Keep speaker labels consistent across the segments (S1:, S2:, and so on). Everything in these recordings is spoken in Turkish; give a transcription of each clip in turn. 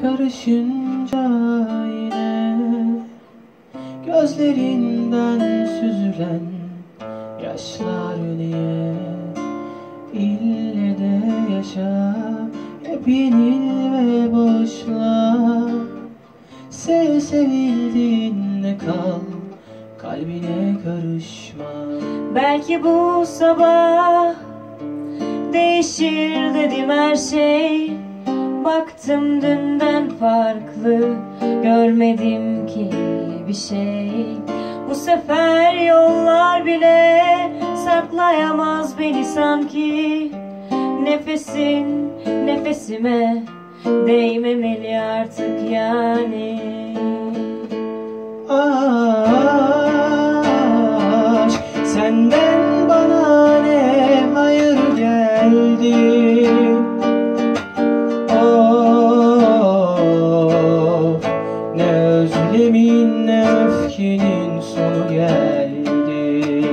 S1: karışınca yine gözlerinden süzülen yaşlar niye? İlle de yaşa, hep yenil ve boşla. Sev sevildiğinde kal, kalbine karışma.
S2: Belki bu sabah değişir dedim her şey. Baktım dünden farklı, görmedim ki bir şey. Bu sefer yollar bile saklayamaz beni sanki. Nefesin nefesime değmemeli artık yani.
S1: Aşk senden bana ne hayır geldi. Oh, ne özlemin ne öfkenin sonu geldi.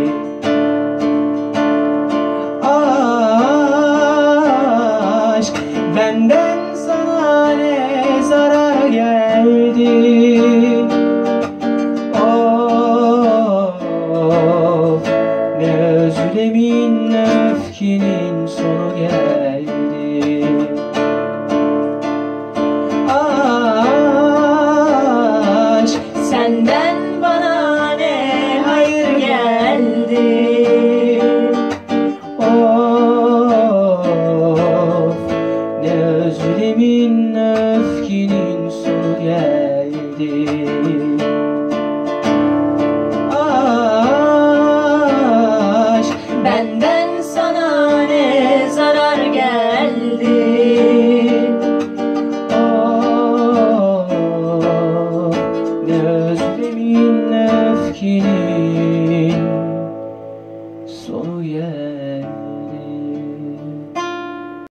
S1: Aşk benden sana ne zarar geldi. Ne özlemin ne öfkenin sonu geldi. Aşk
S2: Senden bana ne hayır geldi.
S1: Of, ne özlemin ne öfkenin sonu geldi.
S2: Benden sana ne zarar geldi.
S1: Oh, ne özlemin ne öfkenin sonu geldi.